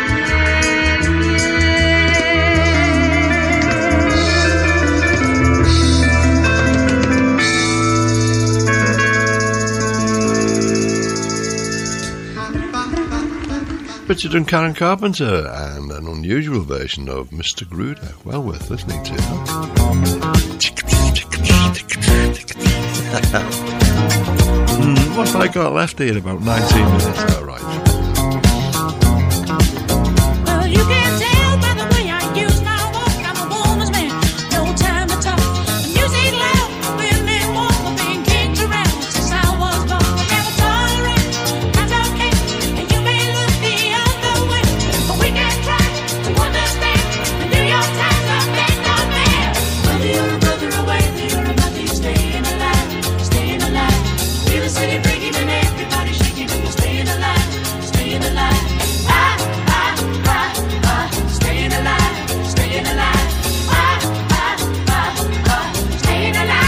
Richard and Karen Carpenter, and an unusual version of Mister Gruder. Well worth listening to. mm, what have I got left here? About nineteen minutes. All right. Well, you can tell by the way I use my walk. I'm a woman's man, no time to talk. Music loud, women walk, I've been kicked around since I was born. Never tolerate, that's okay. And you may look the other way, but we can try to understand. The New York Times are based on man. Whether you're a brother or whether you're a mother, you're staying alive, staying alive. Feel the city breaking and everybody shaking, and you're staying alive, staying alive. Ah, ah, ah, ah, staying alive, staying alive. Ah, ah, ah, ah, staying alive.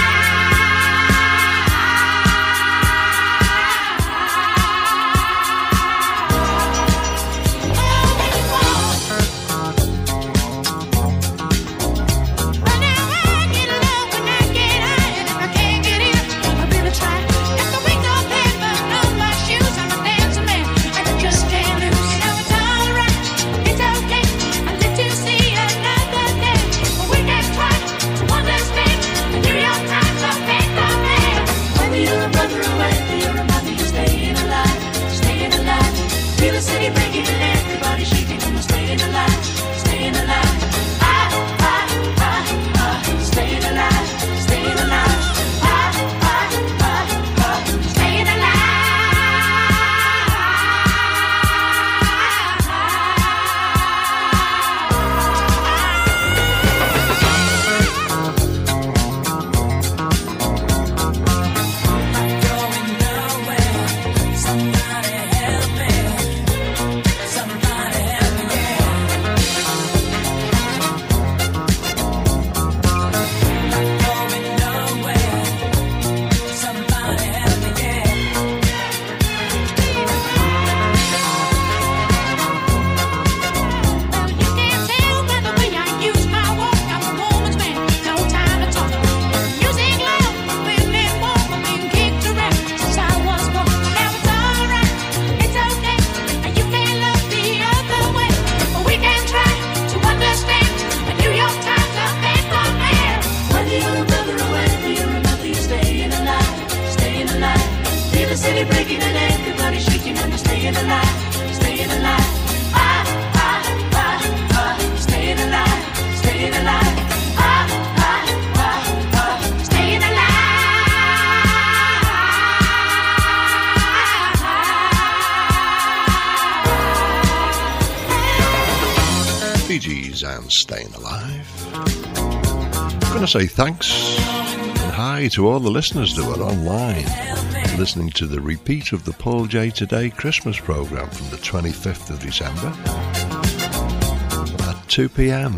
Bee Gees and Staying Alive. I'm going to say thanks and hi to all the listeners that were online listening to the repeat of the Paul J Today Christmas programme from the twenty-fifth of December at two p.m.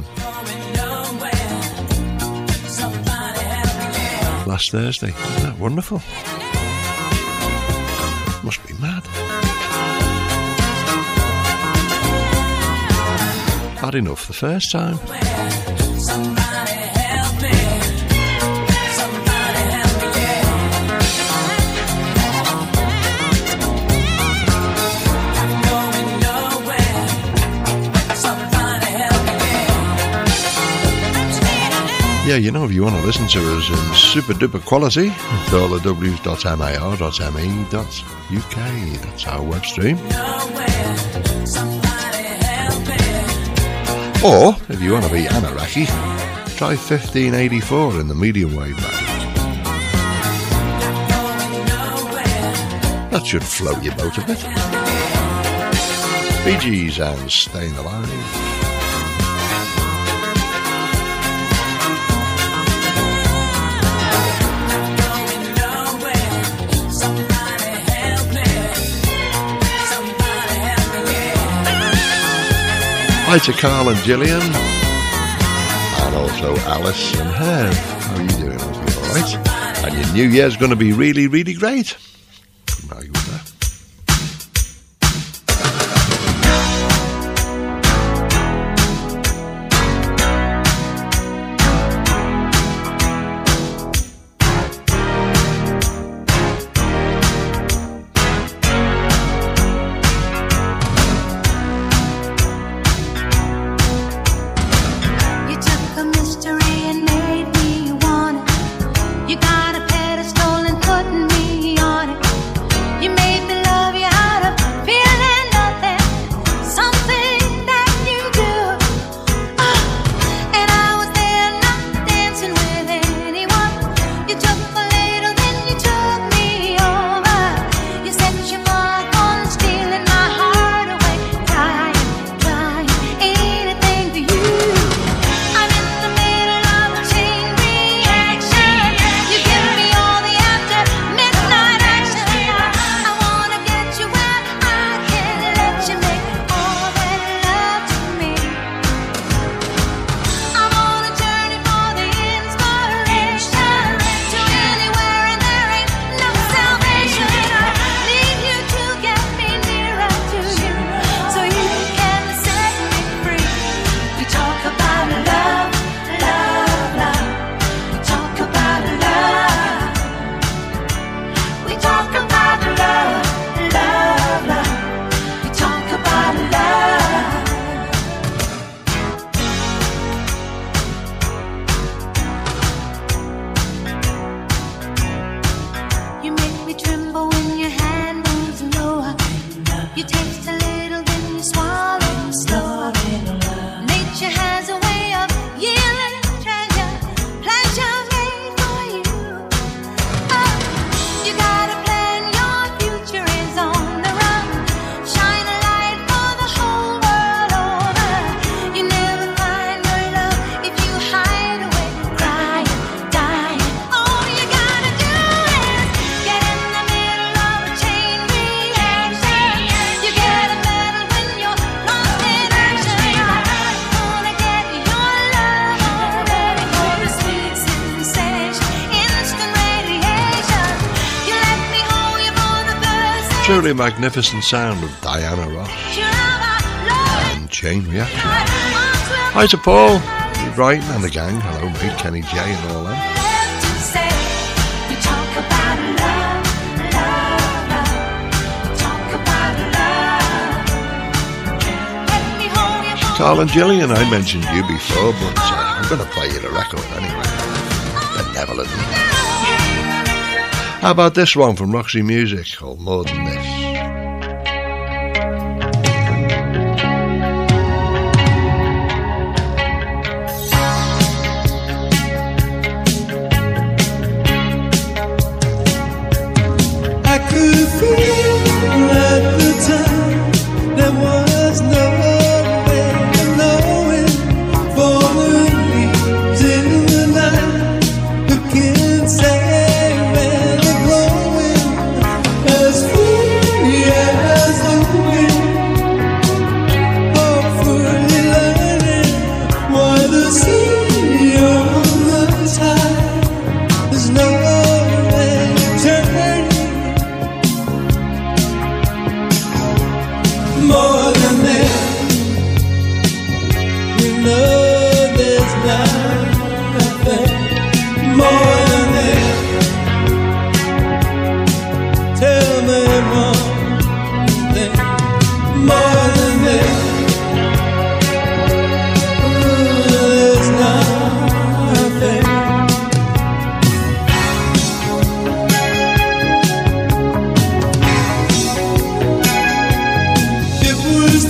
last Thursday. Isn't that wonderful? Must be mad. Bad enough the first time. Yeah, you know, if you want to listen to us in super duper quality, it's all the w's dot mar dot me dot u k. That's our web stream. Or, if you want to be Anaraki, try fifteen eighty-four in the medium wave band. That should float your boat a bit. Bee Gees and Staying Alive. Hi to Carl and Gillian, and also Alice and Herb. How are you doing? All right? And your New Year's going to be really, really great. Couldn't argue with that. You took a mystery and made me want it. You got a pedestal and put me on it. You made me love you out of feeling nothing, something that you do. Oh, and I was there not dancing with anyone. You took a little, then you took me over. You set your mark on stealing my heart away. Trying, trying, anything for you. I'm in the middle of a chain reaction. You give me all the after midnight action. I wanna get you where I can let you make all that love to me. I'm on a journey for the inspiration to anywhere, and there ain't no salvation. I need you to get me nearer to you so you can set me free. We talk about love, love, love. We talk about love. We talk about love, love, love. We talk about love. You make me tremble when your hand moves lower. You taste a little, then you swallow slower. Nature has a way of yielding treasure, pleasure made for you. Oh, you got a plan, your future is on the run. Shine a light for the whole world over. You never find your love if you hide away, crying, dying. All you gotta do is get in the middle of a chain reaction. You get a medal when you're lost in action. I wanna get your love already for the sweet sensation, instant radiation. You let me hold you for the first time. Truly magnificent sound of Diana Ross and Chain Reaction. Hi to Paul, Brighton and the gang. Hello, mate, Kenny J and all them. We talk about love, love, love. We talk about love. Let me hold you for Carl and Gillian, I mentioned you before, but uh, I'm going to play you the record anyway. Benevolent. How about this one from Roxy Music called More Than This? I could feel at the time there was no way of knowing. For the leaves in the night, who can say where they're growing? As free as the wind, hopefully learning why the sea on the tide is no way turning. More than that, you know there's nothing more than that. Tell me one thing more than that. There's nothing. It was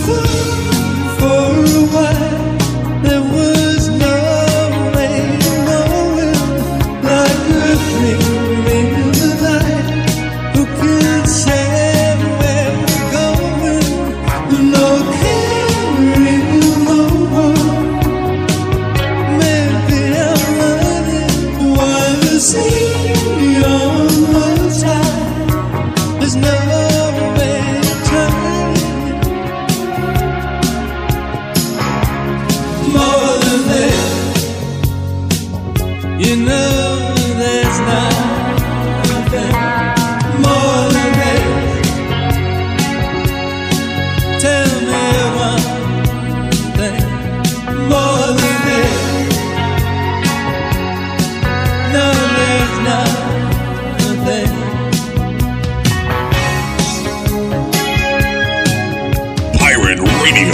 Radio.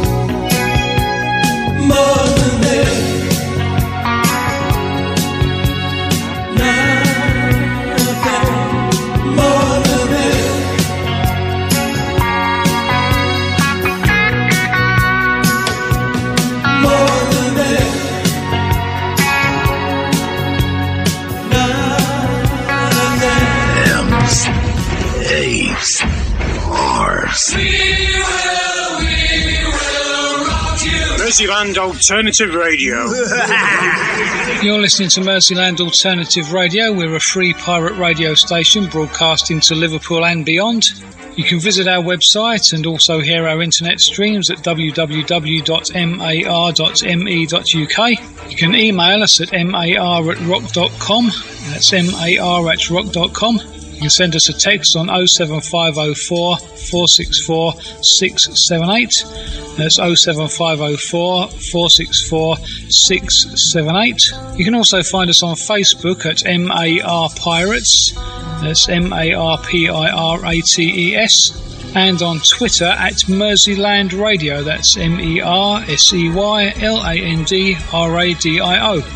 Mercyland Alternative Radio. You're listening to Mercyland Alternative Radio. We're a free pirate radio station broadcasting to Liverpool and beyond. You can visit our website and also hear our internet streams at w w w dot mar dot m e dot u k. You can email us at mar at rock dot com. That's mar at rock dot com. You can send us a text on oh seven five oh four, four six four, six seven eight. That's oh seven five oh four, four six four, six seven eight. You can also find us on Facebook at M A R Pirates. That's M A R P I R A T E S. And on Twitter at Merseyland Radio. That's M E R S E Y L A N D R A D I O.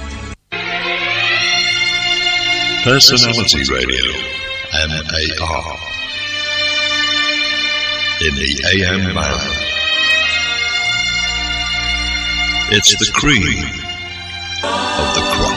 Personality Radio. M A R. In the A M band. It's the cream of the crop.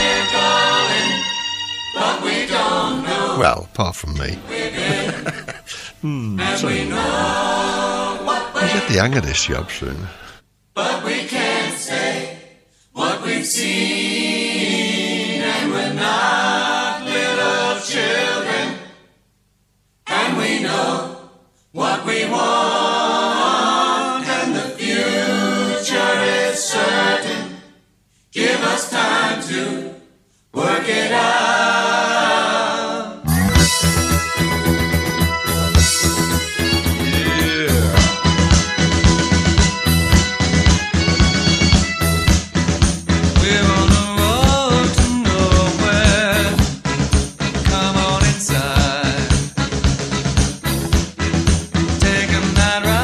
Well, apart from me. hmm, so, I'll get the hang of this job soon. But we can't say what we've seen, and we're not little children, and we know what we want, and the future is certain. Give us time to work it out. That right.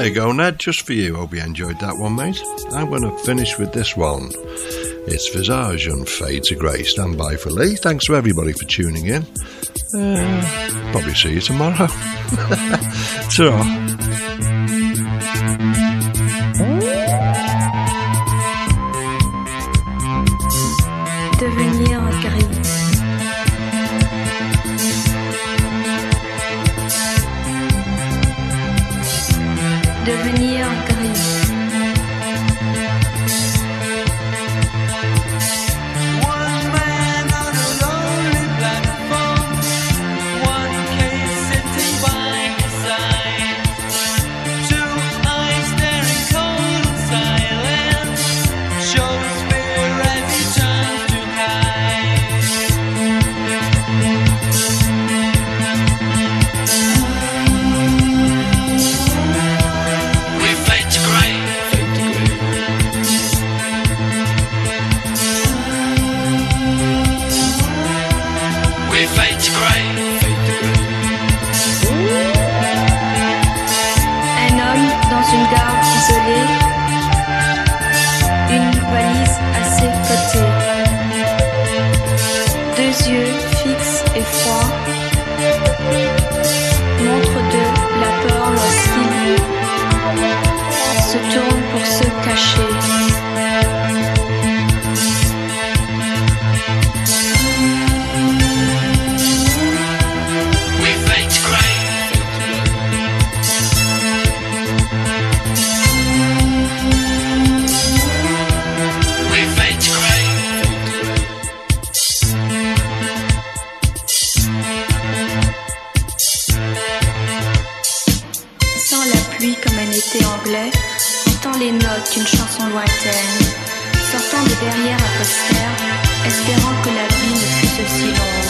There you go, Ned, just for you. Hope you enjoyed that one, mate. I'm going to finish with this one. It's Visage and Fade to Grey. Stand by for Lee. Thanks to everybody for tuning in. Uh, probably see you tomorrow. Ta-ra. Devenir gris. Devenir gris. One man on a lonely platform, one case sitting by his side, two eyes staring cold and silent, shows fear as he turns to hide. We fade to grey. We fade to grey. Un homme dans une gare isolée, une valise à ses côtés, deux yeux fixes et froids, montre de la peur lorsqu'il se tourne pour se cacher. We fade to grey. We fade to grey. Sans la pluie comme un été anglais, entend les notes d'une chanson lointaine, sortant de derrière un poster, espérant que la vie ne fût aussi longue.